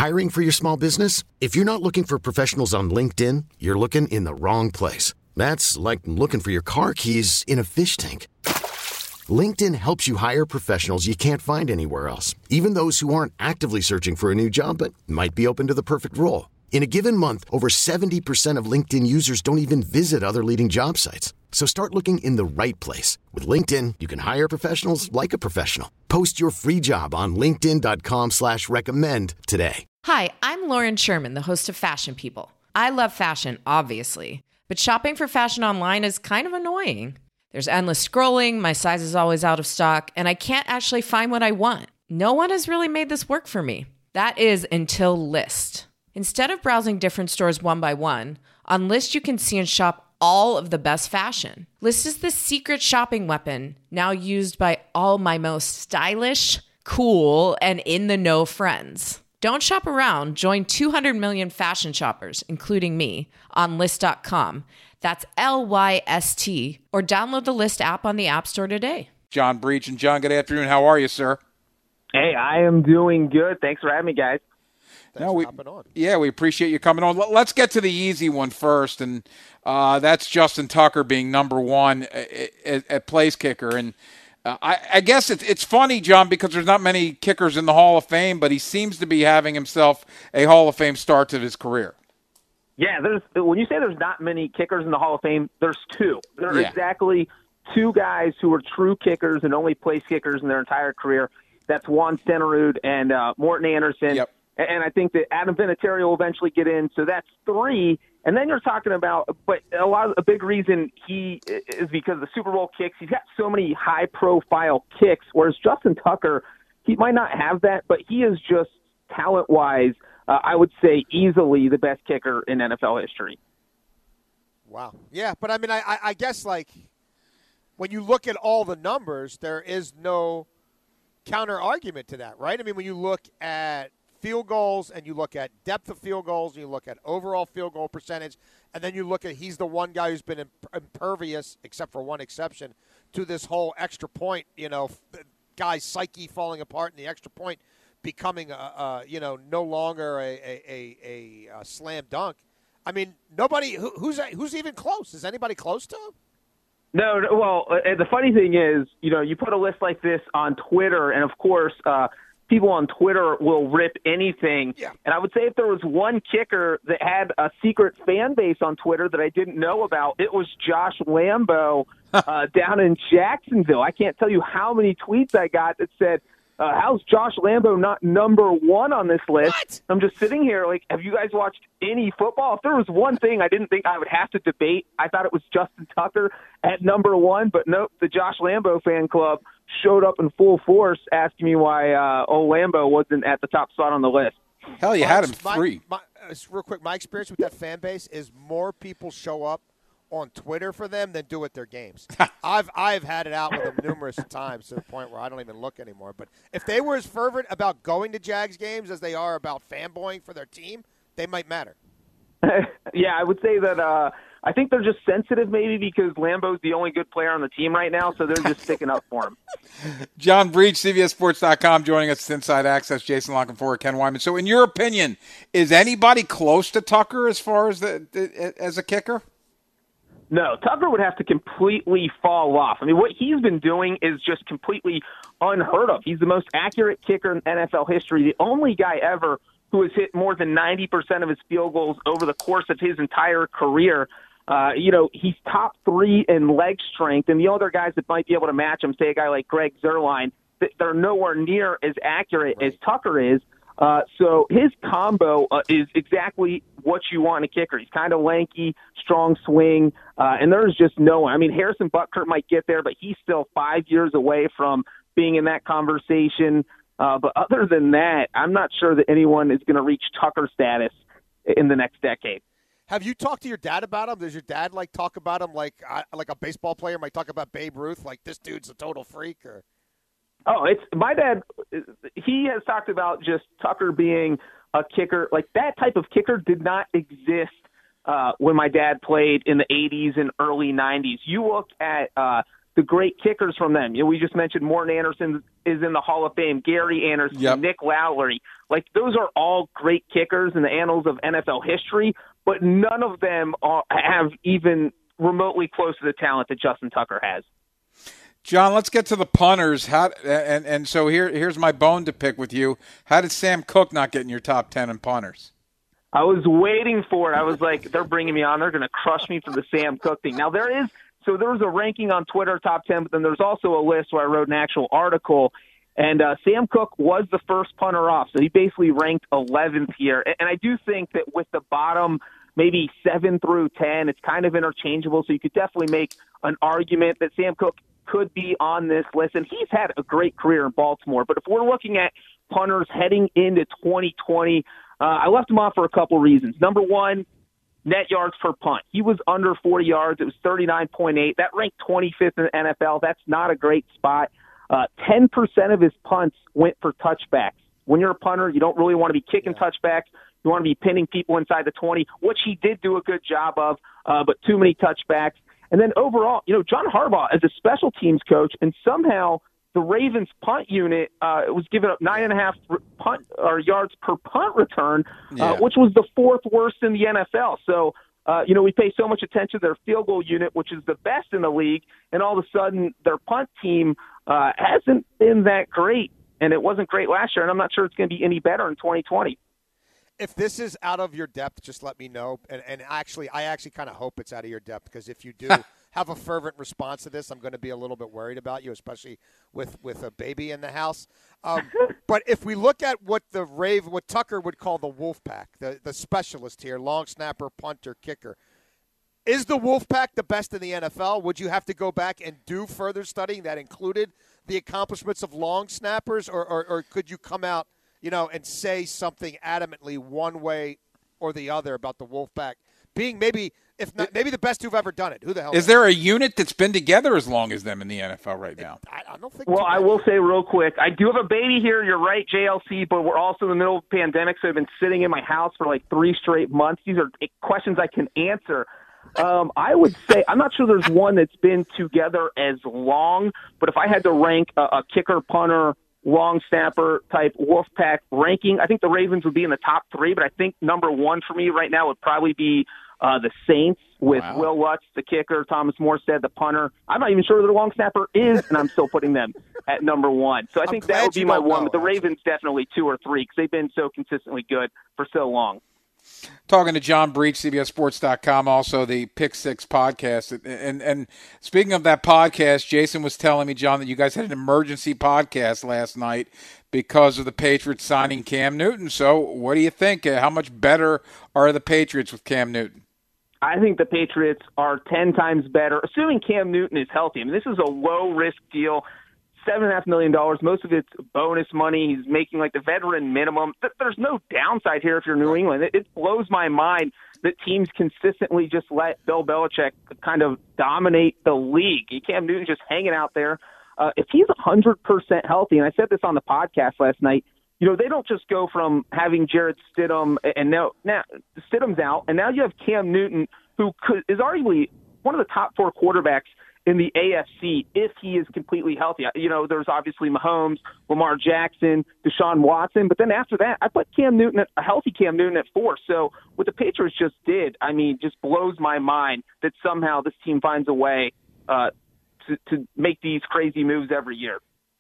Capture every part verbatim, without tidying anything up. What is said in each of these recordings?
Hiring for your small business? If you're not looking for professionals on LinkedIn, you're looking in the wrong place. That's like looking for your car keys in a fish tank. LinkedIn helps you hire professionals you can't find anywhere else, even those who aren't actively searching for a new job but might be open to the perfect role. In a given month, over seventy percent of LinkedIn users don't even visit other leading job sites. So start looking in the right place. With LinkedIn, you can hire professionals like a professional. Post your free job on linkedin dot com slash recommend today. Hi, I'm Lauren Sherman, the host of Fashion People. I love fashion, obviously, but shopping for fashion online is kind of annoying. There's endless scrolling, my size is always out of stock, and I can't actually find what I want. No one has really made this work for me. That is until Lyst. Instead of browsing different stores one by one, on Lyst you can see and shop all of the best fashion. Lyst is the secret shopping weapon now used by all my most stylish, cool, and in-the-know friends. Don't shop around. Join two hundred million fashion shoppers, including me, on Lyst dot com. That's L Y S T. Or download the Lyst app on the App Store today. John Breach. And John, good afternoon. How are you, sir? Hey, I am doing good. Thanks for having me, guys. No, we, yeah, we appreciate you coming on. Let's get to the easy one first, and uh, that's Justin Tucker being number one at, at place kicker. And uh, I, I guess it's it's funny, John, because there's not many kickers in the Hall of Fame, but he seems to be having himself a Hall of Fame start to his career. Yeah, there's when you say there's not many kickers in the Hall of Fame, there's two. There are Yeah. exactly two guys who are true kickers and only place kickers in their entire career. That's Juan Stenerud and uh, Morton Anderson. Yep. And I think that Adam Vinatieri will eventually get in. So that's three. And then you're talking about, but a lot of a big reason he is because of the Super Bowl kicks. He's got so many high profile kicks, whereas Justin Tucker, he might not have that, but he is just talent wise, uh, I would say easily the best kicker in N F L history. Wow. Yeah. But I mean, I, I guess like when you look at all the numbers, there is no counter argument to that, right? I mean, when you look at field goals and you look at depth of field goals and you look at overall field goal percentage, and then you look at he's the one guy who's been imp- impervious, except for one exception, to this whole extra point, you know, guy's psyche falling apart and the extra point becoming, a, a, you know, no longer a, a, a, a slam dunk. I mean, nobody who, who's who's even close. Is anybody close to him? No, no, well, uh, the funny thing is, you know, you put a list like this on Twitter, and of course, uh, people on Twitter will rip anything. Yeah. And I would say if there was one kicker that had a secret fan base on Twitter that I didn't know about, it was Josh Lambo uh, down in Jacksonville. I can't tell you how many tweets I got that said, uh, how's Josh Lambo not number one on this list? What? I'm just sitting here like, have you guys watched any football? If there was one thing I didn't think I would have to debate, I thought it was Justin Tucker at number one, but nope, the Josh Lambo fan club showed up in full force asking me why uh, old Lambo wasn't at the top spot on the list. Hell, you had him My- three. My, uh, real quick, my experience with that fan base is more people show up on Twitter for them than do at their games. I've I've had it out with them numerous times to the point where I don't even look anymore. But if they were as fervent about going to Jags games as they are about fanboying for their team, they might matter. Yeah, I would say that uh, I think they're just sensitive maybe because Lambo's the only good player on the team right now, so they're just sticking up for him. John Breach, C B S Sports dot com, joining us at Inside Access. Jason Lockenforth, Ken Wyman. So in your opinion, is anybody close to Tucker as far as the, the as a kicker? No, Tucker would have to completely fall off. I mean, what he's been doing is just completely unheard of. He's the most accurate kicker in N F L history, the only guy ever who has hit more than ninety percent of his field goals over the course of his entire career. Uh, you know, he's top three in leg strength, and the other guys that might be able to match him, say a guy like Greg Zuerlein, they're nowhere near as accurate as Tucker is. Uh, so his combo uh, is exactly what you want in a kicker. He's kind of lanky, strong swing, uh, and there's just no one. I mean, Harrison Butker might get there, but he's still five years away from being in that conversation. Uh, but other than that, I'm not sure that anyone is going to reach Tucker status in the next decade. Have you talked to your dad about him? Does your dad like talk about him like uh, like a baseball player might talk about Babe Ruth? Like this dude's a total freak, or? Oh, it's my dad. He has talked about just Tucker being a kicker. Like that type of kicker did not exist uh, when my dad played in the eighties and early nineties. You look at uh, the great kickers from them. You know, we just mentioned Morton Anderson is in the Hall of Fame, Gary Anderson, yep. Nick Lowry. Like, those are all great kickers in the annals of N F L history, but none of them are, have even remotely close to the talent that Justin Tucker has. John, let's get to the punters. How and and so here here's my bone to pick with you. How did Sam Cook not get in your top ten in punters? I was waiting for it. I was like, they're bringing me on. They're going to crush me for the Sam Cook thing. Now, there is so there was a ranking on Twitter, top ten, but then there's also a list where I wrote an actual article. And uh, Sam Cook was the first punter off, so he basically ranked eleventh here. And, and I do think that with the bottom maybe seven through ten, it's kind of interchangeable, so you could definitely make an argument that Sam Cook could be on this list. And he's had a great career in Baltimore. But if we're looking at punters heading into twenty twenty, uh, I left him off for a couple reasons. Number one, net yards per punt. He was under forty yards. It was thirty-nine point eight. That ranked twenty-fifth in the N F L. That's not a great spot. Uh, ten percent of his punts went for touchbacks. When you're a punter, you don't really want to be kicking yeah. touchbacks. You want to be pinning people inside the twenty, which he did do a good job of, uh, but too many touchbacks. And then overall, you know, John Harbaugh is a special teams coach, and somehow the Ravens punt unit uh, was giving up nine and a half punt or yards per punt return, yeah. uh, which was the fourth worst in the N F L. So, uh, you know, we pay so much attention to their field goal unit, which is the best in the league, and all of a sudden their punt team uh, hasn't been that great, and it wasn't great last year, and I'm not sure it's going to be any better in twenty twenty. If this is out of your depth, just let me know. And, and actually, I actually kind of hope it's out of your depth, because if you do have a fervent response to this, I'm going to be a little bit worried about you, especially with, with a baby in the house. Um, but if we look at what the Rave, what Tucker would call the Wolfpack, the, the specialist here, long snapper, punter, kicker, is the Wolfpack the best in the N F L? Would you have to go back and do further studying that included the accomplishments of long snappers, or, or, or could you come out, you know, and say something adamantly one way or the other about the Wolfpack being maybe, if not, maybe the best who've ever done it? Who the hell is there a unit that's been together as long as them in the N F L right now? I, I don't think. Well, I will say real quick, I do have a baby here. You're right, J L C, but we're also in the middle of a pandemic, so I've been sitting in my house for like three straight months. These are questions I can answer. Um, I would say I'm not sure there's one that's been together as long, but if I had to rank a, a kicker, punter, long snapper type Wolfpack ranking, I think the Ravens would be in the top three, but I think number one for me right now would probably be uh, the Saints with wow. Will Lutz, the kicker, Thomas Morstead, the punter. I'm not even sure who the long snapper is, and I'm still putting them at number one. So I think that would be my one, know, but the actually. Ravens definitely two or three because they've been so consistently good for so long. Talking to John Breech, C B S Sports dot com, also the Pick Six podcast. And, and and speaking of that podcast, Jason was telling me, John, that you guys had an emergency podcast last night because of the Patriots signing Cam Newton. So what do you think? How much better are the Patriots with Cam Newton? I think the Patriots are ten times better, assuming Cam Newton is healthy. I mean, this is a low-risk deal. Seven and a half million dollars. Most of it's bonus money. He's making like the veteran minimum. There's no downside here if you're New England. It, it blows my mind that teams consistently just let Bill Belichick kind of dominate the league. Cam Newton just hanging out there. Uh, if he's one hundred percent healthy, and I said this on the podcast last night, you know, they don't just go from having Jarrett Stidham and now, now Stidham's out, and now you have Cam Newton, who could, is arguably one of the top four quarterbacks in the A F C if he is completely healthy. You know, there's obviously Mahomes, Lamar Jackson, Deshaun Watson, but then after that, I put Cam Newton, at, a healthy Cam Newton at four. So what the Patriots just did, I mean, just blows my mind that somehow this team finds a way uh, to, to make these crazy moves every year.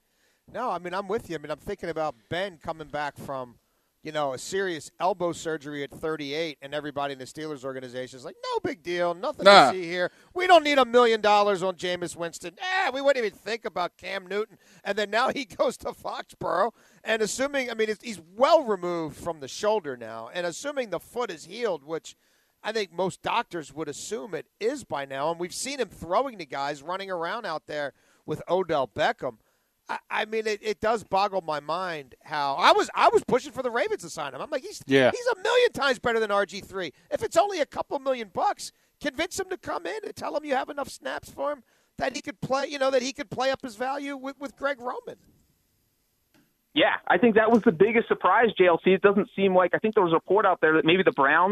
No, I mean, I'm with you. I mean, I'm thinking about Ben coming back from, you know, a serious elbow surgery at thirty-eight, and everybody in the Steelers organization is like, no big deal, nothing nah. to see here. We don't need a million dollars on Jameis Winston. Eh, we wouldn't even think about Cam Newton. And then now he goes to Foxborough, and assuming, I mean, he's well removed from the shoulder now, and assuming the foot is healed, which I think most doctors would assume it is by now, and we've seen him throwing to guys running around out there with Odell Beckham. I mean, it, it does boggle my mind how I was I was pushing for the Ravens to sign him. I'm like, he's yeah. he's a million times better than R G three. If it's only a couple million bucks, convince him to come in and tell him you have enough snaps for him that he could play. You know, that he could play up his value with, with Greg Roman. Yeah, I think that was the biggest surprise, J L C. It doesn't seem like I think there was a report out there that maybe the Browns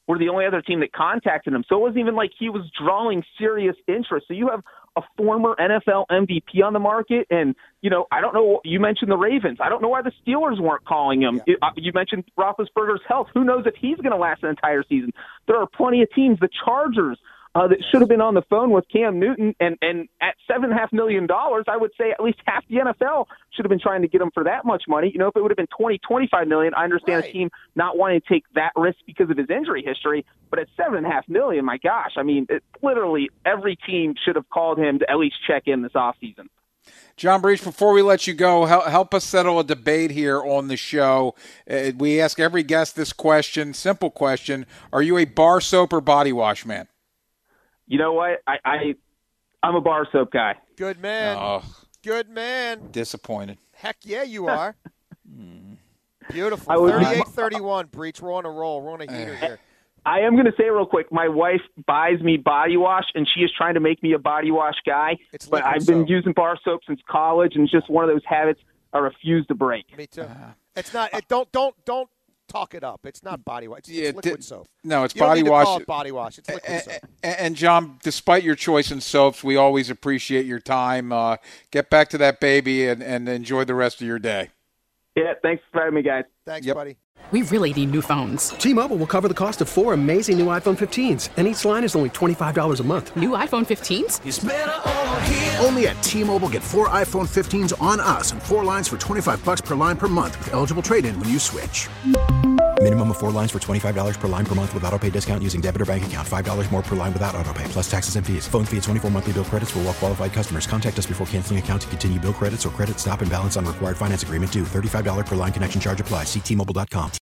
were the only other team that contacted him. So it wasn't even like he was drawing serious interest. So you have a former N F L M V P on the market, and, you know, I don't know, you mentioned the Ravens. I don't know why the Steelers weren't calling him. Yeah. You mentioned Roethlisberger's health. Who knows if he's going to last an entire season? There are plenty of teams, the Chargers, Uh, that should have been on the phone with Cam Newton, and, and at seven and a half million dollars, I would say at least half the N F L should have been trying to get him for that much money. You know, if it would have been twenty, twenty-five million, I understand right. a team not wanting to take that risk because of his injury history. But at seven and a half million, my gosh, I mean, it, literally every team should have called him to at least check in this offseason. John Breech, before we let you go, help, help us settle a debate here on the show. Uh, we ask every guest this question, simple question: are you a bar soap or body wash man? You know what? I, I, I'm a bar soap guy. Good man. Oh, Good man. disappointed. Heck yeah, you are. Beautiful. I was- thirty-eight thirty-one, Breech. We're on a roll. We're on a heater here. I am going to say real quick, my wife buys me body wash, and she is trying to make me a body wash guy. It's but liquid I've been soap. using bar soap since college, and it's just one of those habits I refuse to break. Me too. It's not. It, don't don't don't talk it up. It's not body wash. It's, Yeah, it's liquid di- soap. No, it's You don't body need to wash. call it body wash. It's liquid soap. And, and John, despite your choice in soaps, we always appreciate your time. Uh, get back to that baby and, and enjoy the rest of your day. Yeah, thanks for having me, guys. Thanks, Yep. buddy. We really need new phones. T-Mobile will cover the cost of four amazing new iPhone fifteens, and each line is only twenty-five dollars a month. New iPhone fifteens? Only at T-Mobile, get four iPhone fifteens on us and four lines for twenty-five bucks per line per month with eligible trade-in when you switch. Minimum of four lines for twenty-five dollars per line per month with autopay discount using debit or bank account. five dollars more per line without autopay, plus taxes and fees. Phone fee at twenty-four monthly bill credits for well-qualified customers. Contact us before canceling account to continue bill credits or credit stop and balance on required finance agreement due. thirty-five dollars per line connection charge applies. See T Mobile dot com.